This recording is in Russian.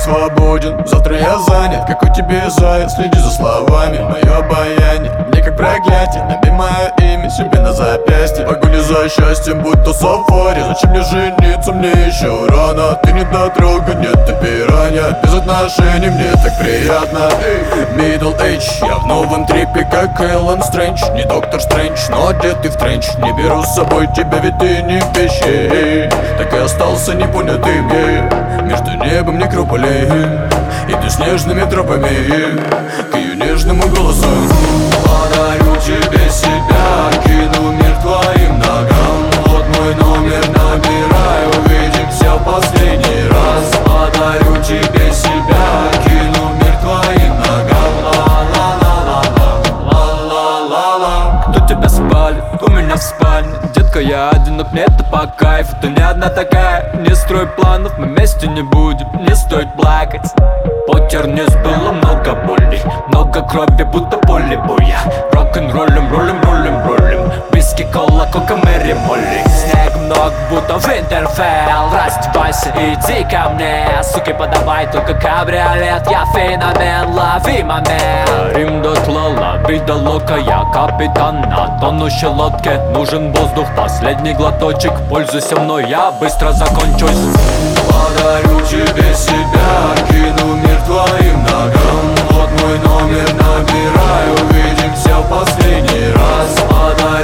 свободен, завтра я занят. Какой тебе заяц, следи за словами. Мое обаяние мне как проклятие. Набей мое имя себе на запястье. Погоня за счастьем, будь то сафари. Зачем мне жениться, мне еще рано. Ты не дотрога, нет, ты пиранья. Без отношений мне так приятно. Middle Age, я в новом трипе, как Эллен Стрэндж. Не Доктор Стрэндж, но одетый в тренч. Не беру с собой тебя, ведь ты не вещей. Так и остался непонятым я между небом некрополей. Иду снежными тропами к ее нежному голосу. Подарю тебе себя, кину мир твоим ногам. Вот мой номер, набирай, увидимся в последний раз. Подарю тебе себя, кину мир твоим ногам. Ла-ла-ла-ла-ла-ла-ла-ла. Кто тебя спалит? У меня в спальне. Детка, я одинок, мне это по кайфу. Ты не одна такая, не строй планов. Мы вместе не будем, не стоит плакать. Покер не было много боли, много крови, будто поле боя. Рок-н-роллем, роллем, роллем, роллем. Виски, кола, кока, Мэри, Молли. Снег много, будто Винтерфелл. Раздевайся, иди ко мне. Суки, подавай только кабриолет. Я феномен, лови момент. Рим дотла, лови до лока. Я капитан на тонущей лодке. Нужен воздух, последний глоточек. Пользуйся мной, я быстро закончусь. Подарю тебе себя, кину мир твоим ногам. Вот мой номер, набирай, увидимся в последний раз. Подарю